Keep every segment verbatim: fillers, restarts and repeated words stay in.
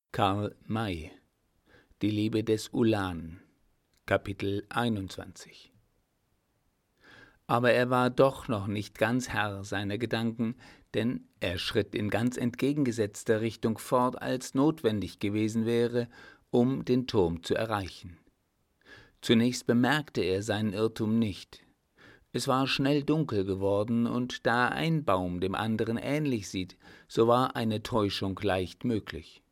Karl May, Die Liebe des Ulan, Kapitel einundzwanzig. Aber er war doch noch nicht ganz Herr seiner Gedanken, denn er schritt in ganz entgegengesetzter Richtung fort, als notwendig gewesen wäre, um den Turm zu erreichen. Zunächst bemerkte er seinen Irrtum nicht. Es war schnell dunkel geworden, und da ein Baum dem anderen ähnlich sieht, so war eine Täuschung leicht möglich.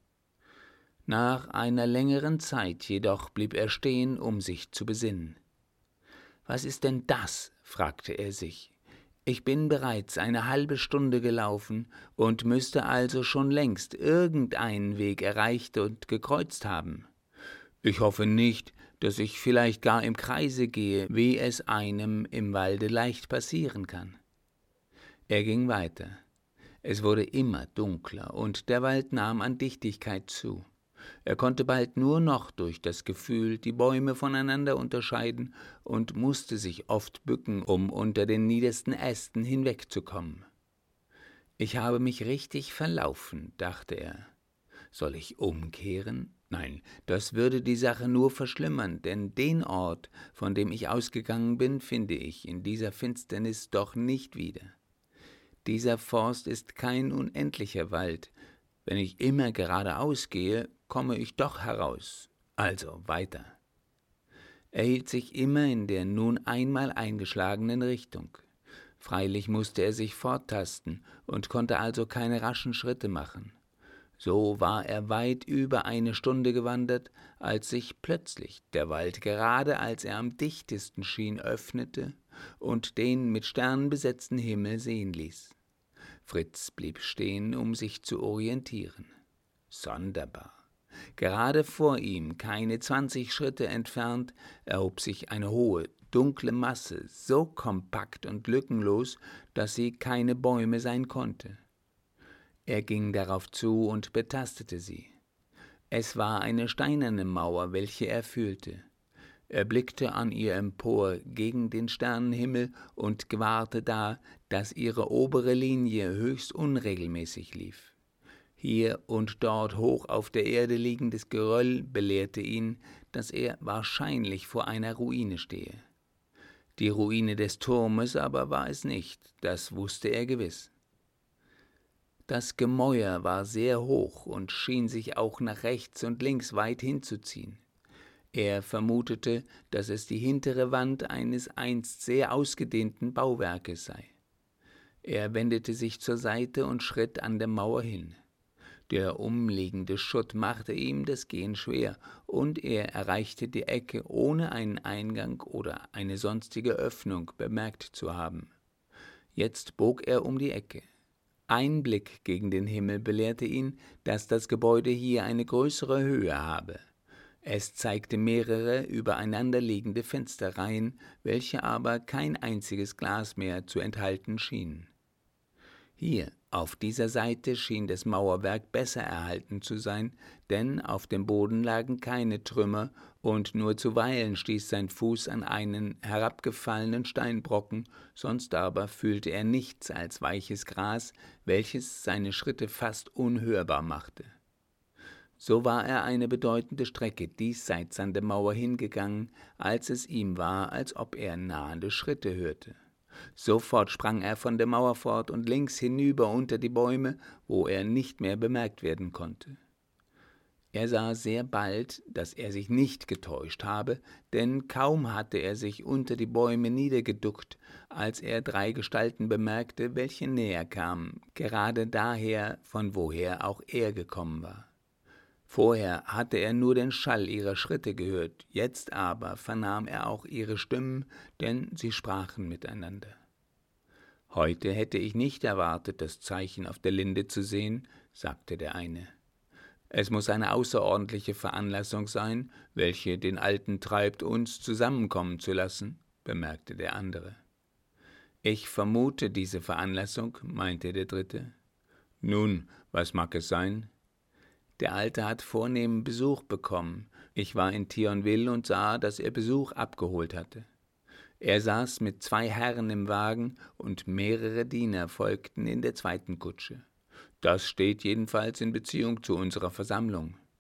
Nach einer längeren Zeit jedoch blieb er stehen, um sich zu besinnen. »Was ist denn das?« fragte er sich. »Ich bin bereits eine halbe Stunde gelaufen und müsste also schon längst irgendeinen Weg erreicht und gekreuzt haben. Ich hoffe nicht, dass ich vielleicht gar im Kreise gehe, wie es einem im Walde leicht passieren kann.« Er ging weiter. Es wurde immer dunkler, und der Wald nahm an Dichtigkeit zu. Er konnte bald nur noch durch das Gefühl die Bäume voneinander unterscheiden und musste sich oft bücken, um unter den niedersten Ästen hinwegzukommen. »Ich habe mich richtig verlaufen«, dachte er. »Soll ich umkehren? Nein, das würde die Sache nur verschlimmern, denn den Ort, von dem ich ausgegangen bin, finde ich in dieser Finsternis doch nicht wieder. Dieser Forst ist kein unendlicher Wald. Wenn ich immer geradeaus gehe, komme ich doch heraus. Also weiter.« Er hielt sich immer in der nun einmal eingeschlagenen Richtung. Freilich musste er sich forttasten und konnte also keine raschen Schritte machen. So war er weit über eine Stunde gewandert, als sich plötzlich der Wald, gerade als er am dichtesten schien, öffnete und den mit Sternen besetzten Himmel sehen ließ. Fritz blieb stehen, um sich zu orientieren. Sonderbar. Gerade vor ihm, keine zwanzig Schritte entfernt, erhob sich eine hohe, dunkle Masse, so kompakt und lückenlos, dass sie keine Bäume sein konnte. Er ging darauf zu und betastete sie. Es war eine steinerne Mauer, welche er fühlte. Er blickte an ihr empor gegen den Sternenhimmel und gewahrte da, dass ihre obere Linie höchst unregelmäßig lief. Hier und dort hoch auf der Erde liegendes Geröll belehrte ihn, dass er wahrscheinlich vor einer Ruine stehe. Die Ruine des Turmes aber war es nicht, das wusste er gewiss. Das Gemäuer war sehr hoch und schien sich auch nach rechts und links weit hinzuziehen. Er vermutete, dass es die hintere Wand eines einst sehr ausgedehnten Bauwerkes sei. Er wendete sich zur Seite und schritt an der Mauer hin. Der umliegende Schutt machte ihm das Gehen schwer, und er erreichte die Ecke, ohne einen Eingang oder eine sonstige Öffnung bemerkt zu haben. Jetzt bog er um die Ecke. Ein Blick gegen den Himmel belehrte ihn, dass das Gebäude hier eine größere Höhe habe. Es zeigte mehrere übereinanderliegende Fensterreihen, welche aber kein einziges Glas mehr zu enthalten schienen. Hier, auf dieser Seite, schien das Mauerwerk besser erhalten zu sein, denn auf dem Boden lagen keine Trümmer, und nur zuweilen stieß sein Fuß an einen herabgefallenen Steinbrocken, sonst aber fühlte er nichts als weiches Gras, welches seine Schritte fast unhörbar machte. So war er eine bedeutende Strecke diesseits an der Mauer hingegangen, als es ihm war, als ob er nahende Schritte hörte. Sofort sprang er von der Mauer fort und links hinüber unter die Bäume, wo er nicht mehr bemerkt werden konnte. Er sah sehr bald, dass er sich nicht getäuscht habe, denn kaum hatte er sich unter die Bäume niedergeduckt, als er drei Gestalten bemerkte, welche näher kamen, gerade daher, von woher auch er gekommen war. Vorher hatte er nur den Schall ihrer Schritte gehört, jetzt aber vernahm er auch ihre Stimmen, denn sie sprachen miteinander. »Heute hätte ich nicht erwartet, das Zeichen auf der Linde zu sehen«, sagte der eine. »Es muss eine außerordentliche Veranlassung sein, welche den Alten treibt, uns zusammenkommen zu lassen«, bemerkte der andere. »Ich vermute diese Veranlassung«, meinte der dritte. »Nun, was mag es sein?« »Der Alte hat vornehmen Besuch bekommen. Ich war in Thionville und sah, dass er Besuch abgeholt hatte. Er saß mit zwei Herren im Wagen und mehrere Diener folgten in der zweiten Kutsche. Das steht jedenfalls in Beziehung zu unserer Versammlung.«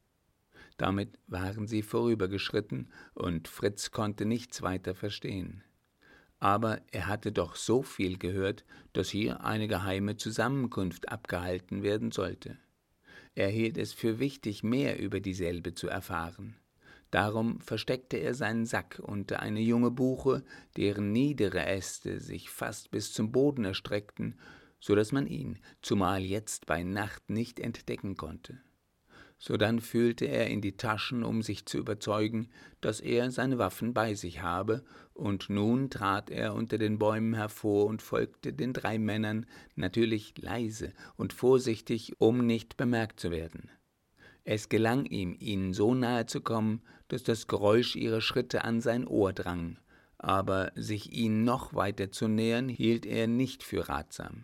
Damit waren sie vorübergeschritten, und Fritz konnte nichts weiter verstehen. Aber er hatte doch so viel gehört, dass hier eine geheime Zusammenkunft abgehalten werden sollte. Er hielt es für wichtig, mehr über dieselbe zu erfahren. Darum versteckte er seinen Sack unter eine junge Buche, deren niedere Äste sich fast bis zum Boden erstreckten, so dass man ihn, zumal jetzt bei Nacht, nicht entdecken konnte. Sodann fühlte er in die Taschen, um sich zu überzeugen, dass er seine Waffen bei sich habe, und nun trat er unter den Bäumen hervor und folgte den drei Männern, natürlich leise und vorsichtig, um nicht bemerkt zu werden. Es gelang ihm, ihnen so nahe zu kommen, dass das Geräusch ihrer Schritte an sein Ohr drang, aber sich ihnen noch weiter zu nähern, hielt er nicht für ratsam.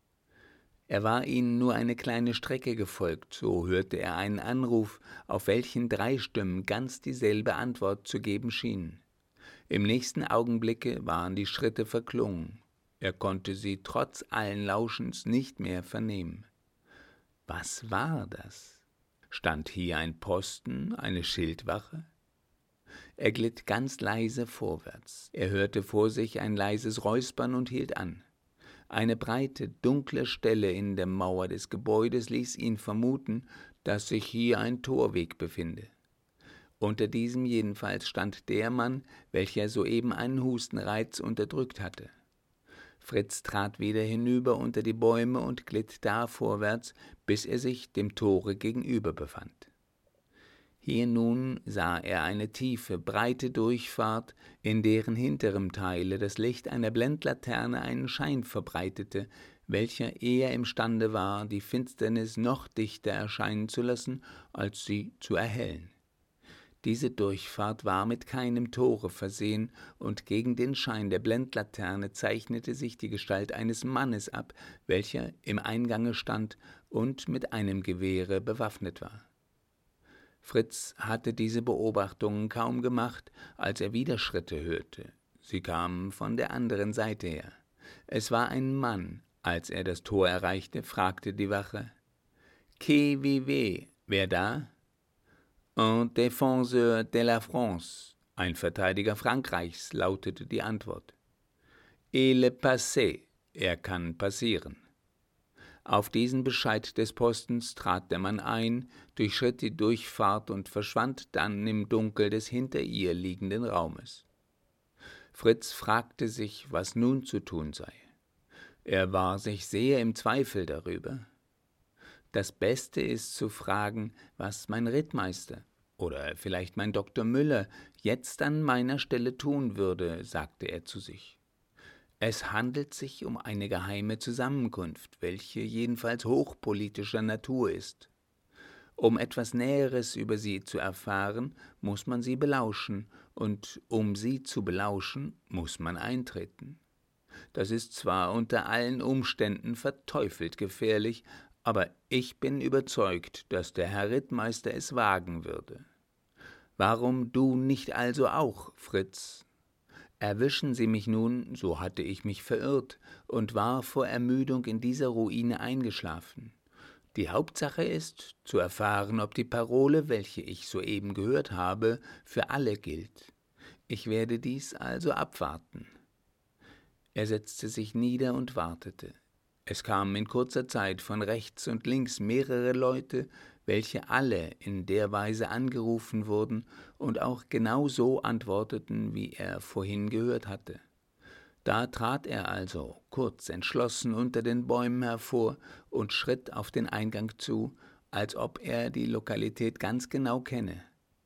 Er war ihnen nur eine kleine Strecke gefolgt, so hörte er einen Anruf, auf welchen drei Stimmen ganz dieselbe Antwort zu geben schienen. Im nächsten Augenblicke waren die Schritte verklungen. Er konnte sie trotz allen Lauschens nicht mehr vernehmen. Was war das? Stand hier ein Posten, eine Schildwache? Er glitt ganz leise vorwärts. Er hörte vor sich ein leises Räuspern und hielt an. Eine breite, dunkle Stelle in der Mauer des Gebäudes ließ ihn vermuten, dass sich hier ein Torweg befinde. Unter diesem jedenfalls stand der Mann, welcher soeben einen Hustenreiz unterdrückt hatte. Fritz trat wieder hinüber unter die Bäume und glitt da vorwärts, bis er sich dem Tore gegenüber befand. Hier nun sah er eine tiefe, breite Durchfahrt, in deren hinterem Teile das Licht einer Blendlaterne einen Schein verbreitete, welcher eher imstande war, die Finsternis noch dichter erscheinen zu lassen, als sie zu erhellen. Diese Durchfahrt war mit keinem Tore versehen, und gegen den Schein der Blendlaterne zeichnete sich die Gestalt eines Mannes ab, welcher im Eingange stand und mit einem Gewehre bewaffnet war. Fritz hatte diese Beobachtungen kaum gemacht, als er wieder Schritte hörte. Sie kamen von der anderen Seite her. Es war ein Mann. Als er das Tor erreichte, fragte die Wache: »Qui vive? Wer da?« »Un défenseur de la France«, ein Verteidiger Frankreichs, lautete die Antwort. »Il passe«, er kann passieren. Auf diesen Bescheid des Postens trat der Mann ein, durchschritt die Durchfahrt und verschwand dann im Dunkel des hinter ihr liegenden Raumes. Fritz fragte sich, was nun zu tun sei. Er war sich sehr im Zweifel darüber. Das Beste ist zu fragen, was mein Rittmeister oder vielleicht mein Doktor Müller jetzt an meiner Stelle tun würde, sagte er zu sich. Es handelt sich um eine geheime Zusammenkunft, welche jedenfalls hochpolitischer Natur ist. Um etwas Näheres über sie zu erfahren, muss man sie belauschen, und um sie zu belauschen, muss man eintreten. Das ist zwar unter allen Umständen verteufelt gefährlich, aber ich bin überzeugt, dass der Herr Rittmeister es wagen würde. Warum du nicht also auch, Fritz? Erwischen Sie mich nun, so hatte ich mich verirrt und war vor Ermüdung in dieser Ruine eingeschlafen. Die Hauptsache ist, zu erfahren, ob die Parole, welche ich soeben gehört habe, für alle gilt. Ich werde dies also abwarten.« Er setzte sich nieder und wartete. Es kamen in kurzer Zeit von rechts und links mehrere Leute, welche alle in der Weise angerufen wurden und auch genau so antworteten, wie er vorhin gehört hatte. Da trat er also, kurz entschlossen, unter den Bäumen hervor und schritt auf den Eingang zu, als ob er die Lokalität ganz genau kenne.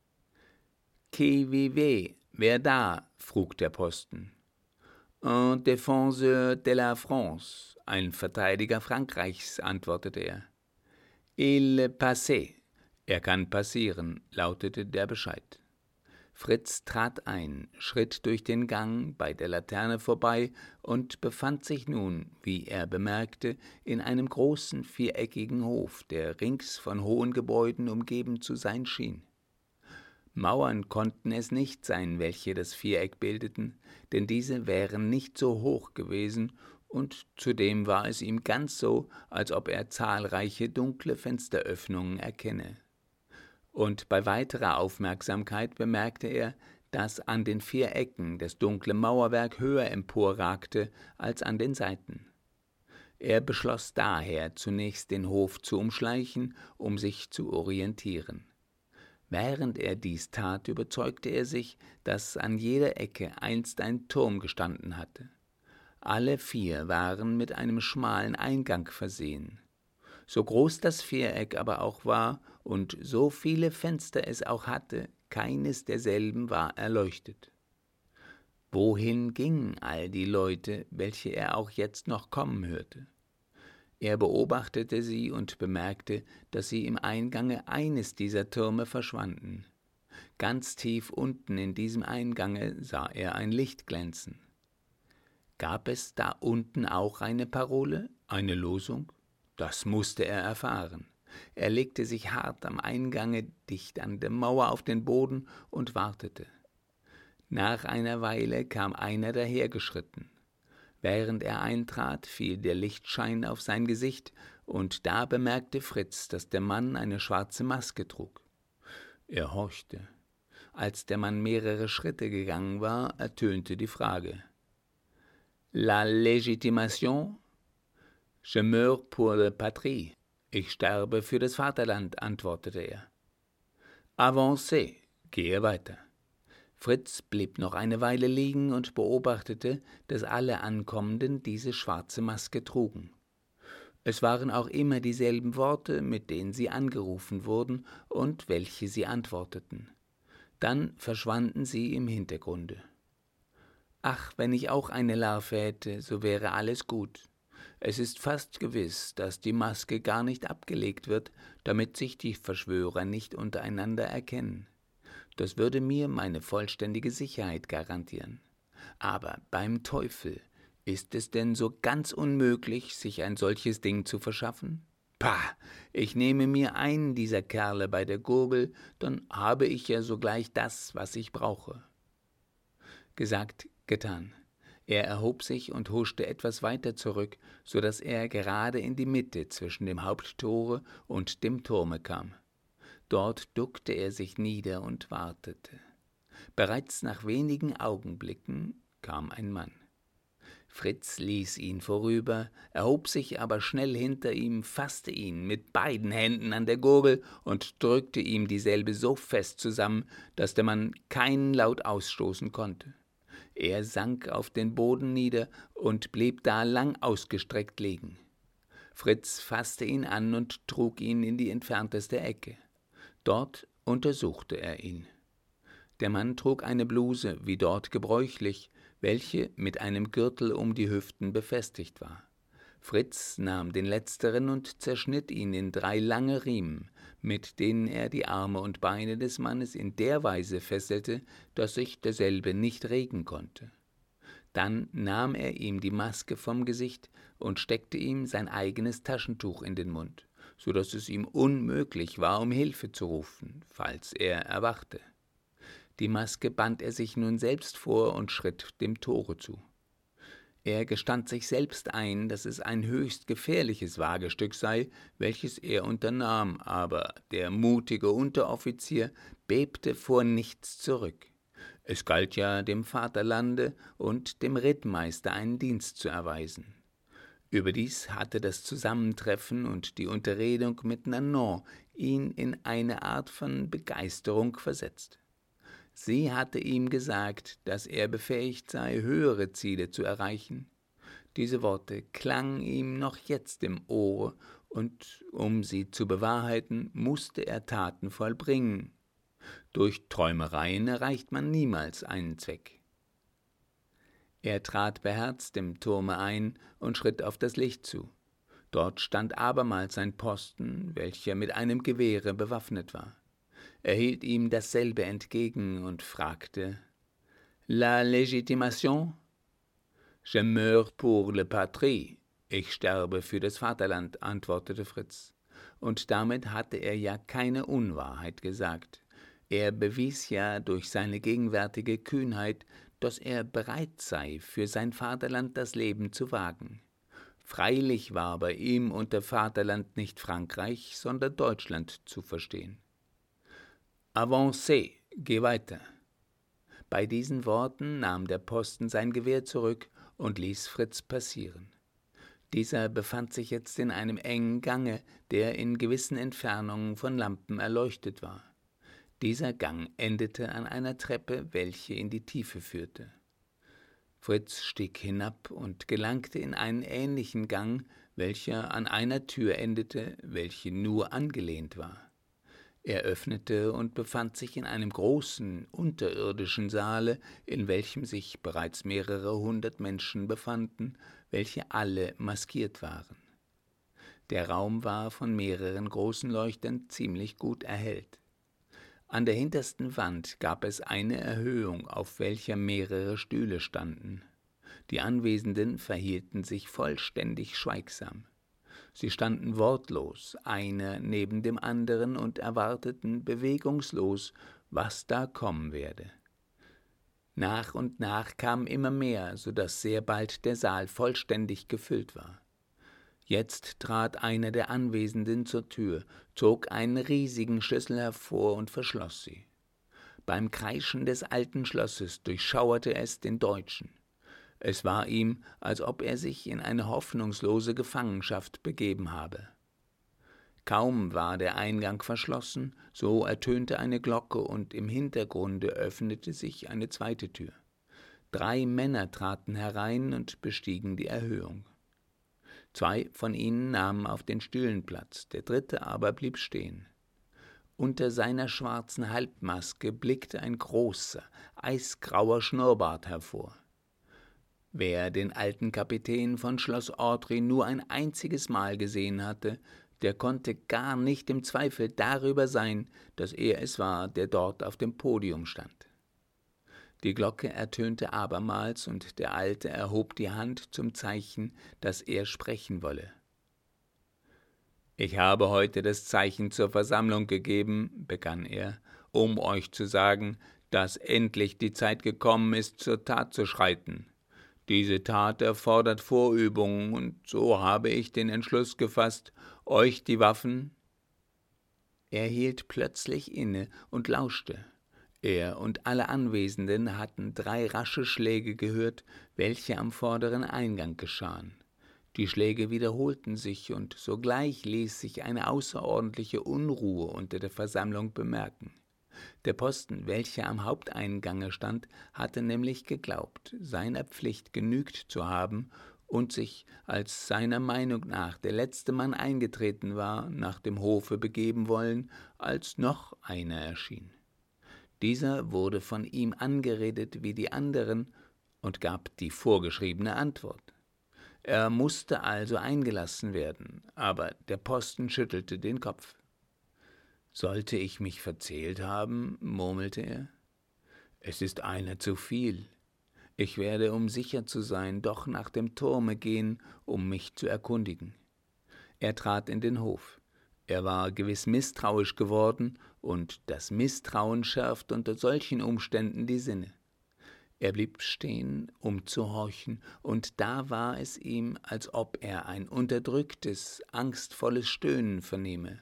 »Qui vive? Wer da?« frug der Posten. »Un défenseur de la France«, ein Verteidiger Frankreichs, antwortete er. »Il passe«, er kann passieren, lautete der Bescheid. Fritz trat ein, schritt durch den Gang bei der Laterne vorbei und befand sich nun, wie er bemerkte, in einem großen viereckigen Hof, der rings von hohen Gebäuden umgeben zu sein schien. Mauern konnten es nicht sein, welche das Viereck bildeten, denn diese wären nicht so hoch gewesen, und zudem war es ihm ganz so, als ob er zahlreiche dunkle Fensteröffnungen erkenne. Und bei weiterer Aufmerksamkeit bemerkte er, dass an den vier Ecken das dunkle Mauerwerk höher emporragte als an den Seiten. Er beschloss daher, zunächst den Hof zu umschleichen, um sich zu orientieren. Während er dies tat, überzeugte er sich, dass an jeder Ecke einst ein Turm gestanden hatte. Alle vier waren mit einem schmalen Eingang versehen. So groß das Viereck aber auch war und so viele Fenster es auch hatte, keines derselben war erleuchtet. Wohin gingen all die Leute, welche er auch jetzt noch kommen hörte? Er beobachtete sie und bemerkte, dass sie im Eingange eines dieser Türme verschwanden. Ganz tief unten in diesem Eingange sah er ein Licht glänzen. Gab es da unten auch eine Parole, eine Losung? Das musste er erfahren. Er legte sich hart am Eingange, dicht an der Mauer auf den Boden und wartete. Nach einer Weile kam einer dahergeschritten. Während er eintrat, fiel der Lichtschein auf sein Gesicht, und da bemerkte Fritz, dass der Mann eine schwarze Maske trug. Er horchte. Als der Mann mehrere Schritte gegangen war, ertönte die Frage. La légitimation? Je meurs pour la patrie. Ich sterbe für das Vaterland, antwortete er. Avancez, gehe weiter. Fritz blieb noch eine Weile liegen und beobachtete, dass alle Ankommenden diese schwarze Maske trugen. Es waren auch immer dieselben Worte, mit denen sie angerufen wurden und welche sie antworteten. Dann verschwanden sie im Hintergrunde. Ach, wenn ich auch eine Larve hätte, so wäre alles gut. Es ist fast gewiss, dass die Maske gar nicht abgelegt wird, damit sich die Verschwörer nicht untereinander erkennen. Das würde mir meine vollständige Sicherheit garantieren. Aber beim Teufel, ist es denn so ganz unmöglich, sich ein solches Ding zu verschaffen? Pah, ich nehme mir einen dieser Kerle bei der Gurgel, dann habe ich ja sogleich das, was ich brauche. Gesagt, getan. Er erhob sich und huschte etwas weiter zurück, so dass er gerade in die Mitte zwischen dem Haupttore und dem Turme kam. Dort duckte er sich nieder und wartete. Bereits nach wenigen Augenblicken kam ein Mann. Fritz ließ ihn vorüber, erhob sich aber schnell hinter ihm, fasste ihn mit beiden Händen an der Gurgel und drückte ihm dieselbe so fest zusammen, dass der Mann keinen Laut ausstoßen konnte. Er sank auf den Boden nieder und blieb da lang ausgestreckt liegen. Fritz fasste ihn an und trug ihn in die entfernteste Ecke. Dort untersuchte er ihn. Der Mann trug eine Bluse, wie dort gebräuchlich, welche mit einem Gürtel um die Hüften befestigt war. Fritz nahm den letzteren und zerschnitt ihn in drei lange Riemen, mit denen er die Arme und Beine des Mannes in der Weise fesselte, dass sich derselbe nicht regen konnte. Dann nahm er ihm die Maske vom Gesicht und steckte ihm sein eigenes Taschentuch in den Mund, so dass es ihm unmöglich war, um Hilfe zu rufen, falls er erwachte. Die Maske band er sich nun selbst vor und schritt dem Tore zu. Er gestand sich selbst ein, dass es ein höchst gefährliches Wagestück sei, welches er unternahm, aber der mutige Unteroffizier bebte vor nichts zurück. Es galt ja dem Vaterlande und dem Rittmeister einen Dienst zu erweisen. Überdies hatte das Zusammentreffen und die Unterredung mit Nanon ihn in eine Art von Begeisterung versetzt. Sie hatte ihm gesagt, dass er befähigt sei, höhere Ziele zu erreichen. Diese Worte klangen ihm noch jetzt im Ohr, und um sie zu bewahrheiten, musste er Taten vollbringen. Durch Träumereien erreicht man niemals einen Zweck. Er trat beherzt im Turme ein und schritt auf das Licht zu. Dort stand abermals ein Posten, welcher mit einem Gewehre bewaffnet war. Er hielt ihm dasselbe entgegen und fragte, »La légitimation? Je meurs pour la patrie. Ich sterbe für das Vaterland«, antwortete Fritz. Und damit hatte er ja keine Unwahrheit gesagt. Er bewies ja durch seine gegenwärtige Kühnheit, dass er bereit sei, für sein Vaterland das Leben zu wagen. Freilich war bei ihm unter Vaterland nicht Frankreich, sondern Deutschland zu verstehen. Avancez, geh weiter. Bei diesen Worten nahm der Posten sein Gewehr zurück und ließ Fritz passieren. Dieser befand sich jetzt in einem engen Gange, der in gewissen Entfernungen von Lampen erleuchtet war. Dieser Gang endete an einer Treppe, welche in die Tiefe führte. Fritz stieg hinab und gelangte in einen ähnlichen Gang, welcher an einer Tür endete, welche nur angelehnt war. Er öffnete und befand sich in einem großen, unterirdischen Saale, in welchem sich bereits mehrere hundert Menschen befanden, welche alle maskiert waren. Der Raum war von mehreren großen Leuchtern ziemlich gut erhellt. An der hintersten Wand gab es eine Erhöhung, auf welcher mehrere Stühle standen. Die Anwesenden verhielten sich vollständig schweigsam. Sie standen wortlos, einer neben dem anderen, und erwarteten bewegungslos, was da kommen werde. Nach und nach kamen immer mehr, so daß sehr bald der Saal vollständig gefüllt war. Jetzt trat einer der Anwesenden zur Tür, zog einen riesigen Schlüssel hervor und verschloss sie. Beim Kreischen des alten Schlosses durchschauerte es den Deutschen. Es war ihm, als ob er sich in eine hoffnungslose Gefangenschaft begeben habe. Kaum war der Eingang verschlossen, so ertönte eine Glocke und im Hintergrunde öffnete sich eine zweite Tür. Drei Männer traten herein und bestiegen die Erhöhung. Zwei von ihnen nahmen auf den Stühlen Platz, der dritte aber blieb stehen. Unter seiner schwarzen Halbmaske blickte ein großer, eisgrauer Schnurrbart hervor. Wer den alten Kapitän von Schloss Audrey nur ein einziges Mal gesehen hatte, der konnte gar nicht im Zweifel darüber sein, dass er es war, der dort auf dem Podium stand. Die Glocke ertönte abermals, und der Alte erhob die Hand zum Zeichen, dass er sprechen wolle. »Ich habe heute das Zeichen zur Versammlung gegeben«, begann er, »um euch zu sagen, dass endlich die Zeit gekommen ist, zur Tat zu schreiten. Diese Tat erfordert Vorübung, und so habe ich den Entschluss gefasst, euch die Waffen...« Er hielt plötzlich inne und lauschte. Er und alle Anwesenden hatten drei rasche Schläge gehört, welche am vorderen Eingang geschahen. Die Schläge wiederholten sich, und sogleich ließ sich eine außerordentliche Unruhe unter der Versammlung bemerken. Der Posten, welcher am Haupteingange stand, hatte nämlich geglaubt, seiner Pflicht genügt zu haben und sich, als seiner Meinung nach der letzte Mann eingetreten war, nach dem Hofe begeben wollen, als noch einer erschien. Dieser wurde von ihm angeredet wie die anderen und gab die vorgeschriebene Antwort. Er musste also eingelassen werden, aber der Posten schüttelte den Kopf. »Sollte ich mich verzählt haben?« murmelte er. »Es ist einer zu viel. Ich werde, um sicher zu sein, doch nach dem Turme gehen, um mich zu erkundigen.« Er trat in den Hof. Er war gewiss misstrauisch geworden, und das Misstrauen schärft unter solchen Umständen die Sinne. Er blieb stehen, um zu horchen, und da war es ihm, als ob er ein unterdrücktes, angstvolles Stöhnen vernehme.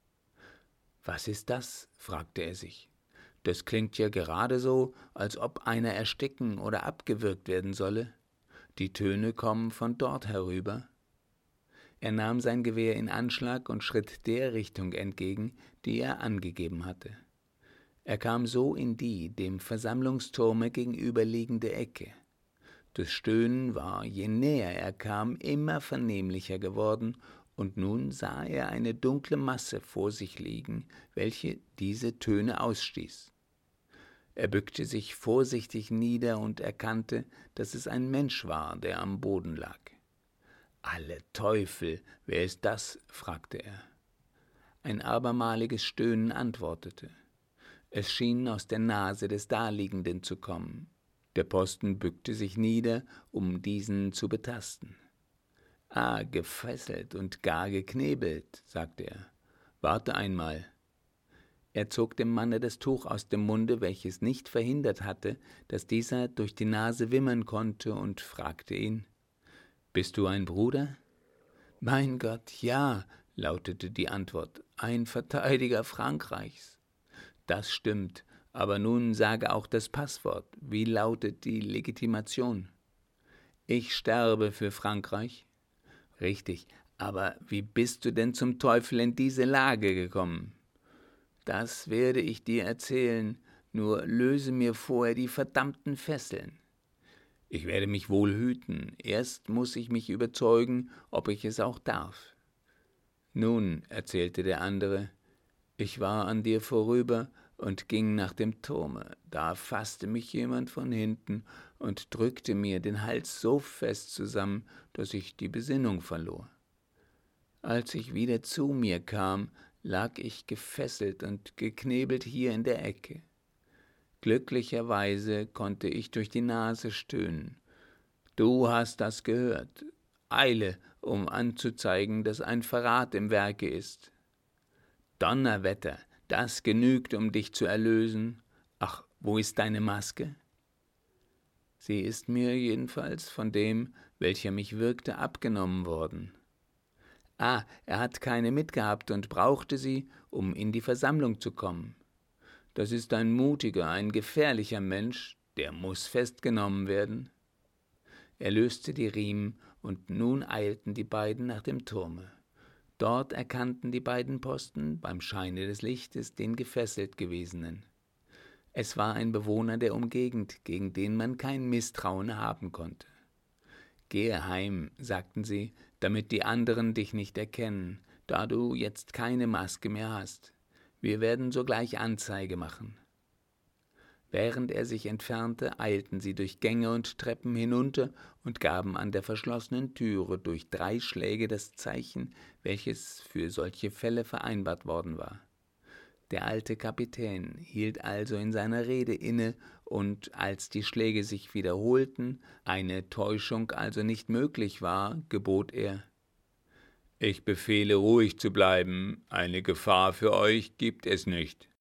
»Was ist das?« fragte er sich. »Das klingt ja gerade so, als ob einer ersticken oder abgewürgt werden solle. Die Töne kommen von dort herüber.« Er nahm sein Gewehr in Anschlag und schritt der Richtung entgegen, die er angegeben hatte. Er kam so in die dem Versammlungsturme gegenüberliegende Ecke. Das Stöhnen war, je näher er kam, immer vernehmlicher geworden, und nun sah er eine dunkle Masse vor sich liegen, welche diese Töne ausstieß. Er bückte sich vorsichtig nieder und erkannte, dass es ein Mensch war, der am Boden lag. »Alle Teufel, wer ist das?« fragte er. Ein abermaliges Stöhnen antwortete. Es schien aus der Nase des Daliegenden zu kommen. Der Posten bückte sich nieder, um diesen zu betasten. »Ah, gefesselt und gar geknebelt«, sagte er. »Warte einmal.« Er zog dem Manne das Tuch aus dem Munde, welches nicht verhindert hatte, dass dieser durch die Nase wimmern konnte, und fragte ihn, »Bist du ein Bruder?« »Mein Gott, ja«, lautete die Antwort, »ein Verteidiger Frankreichs.« »Das stimmt, aber nun sage auch das Passwort. Wie lautet die Legitimation?« »Ich sterbe für Frankreich.« »Richtig, aber wie bist du denn zum Teufel in diese Lage gekommen?« »Das werde ich dir erzählen, nur löse mir vorher die verdammten Fesseln.« »Ich werde mich wohl hüten. Erst muss ich mich überzeugen, ob ich es auch darf.« »Nun«, erzählte der andere, »ich war an dir vorüber und ging nach dem Turme. Da fasste mich jemand von hinten und drückte mir den Hals so fest zusammen, dass ich die Besinnung verlor. Als ich wieder zu mir kam, lag ich gefesselt und geknebelt hier in der Ecke. Glücklicherweise konnte ich durch die Nase stöhnen. Du hast das gehört. Eile, um anzuzeigen, dass ein Verrat im Werke ist.« »Donnerwetter, das genügt, um dich zu erlösen. Ach, wo ist deine Maske?« »Sie ist mir jedenfalls von dem, welcher mich wirkte, abgenommen worden.« »Ah, er hat keine mitgehabt und brauchte sie, um in die Versammlung zu kommen. Das ist ein mutiger, ein gefährlicher Mensch, der muss festgenommen werden.« Er löste die Riemen, und nun eilten die beiden nach dem Turme. Dort erkannten die beiden Posten beim Scheine des Lichtes den gefesselt Gewesenen. Es war ein Bewohner der Umgegend, gegen den man kein Misstrauen haben konnte. »Gehe heim«, sagten sie, »damit die anderen dich nicht erkennen, da du jetzt keine Maske mehr hast. Wir werden sogleich Anzeige machen.« Während er sich entfernte, eilten sie durch Gänge und Treppen hinunter und gaben an der verschlossenen Türe durch drei Schläge das Zeichen, welches für solche Fälle vereinbart worden war. Der alte Kapitän hielt also in seiner Rede inne, und als die Schläge sich wiederholten, eine Täuschung also nicht möglich war, gebot er: »Ich befehle, ruhig zu bleiben, eine Gefahr für euch gibt es nicht.«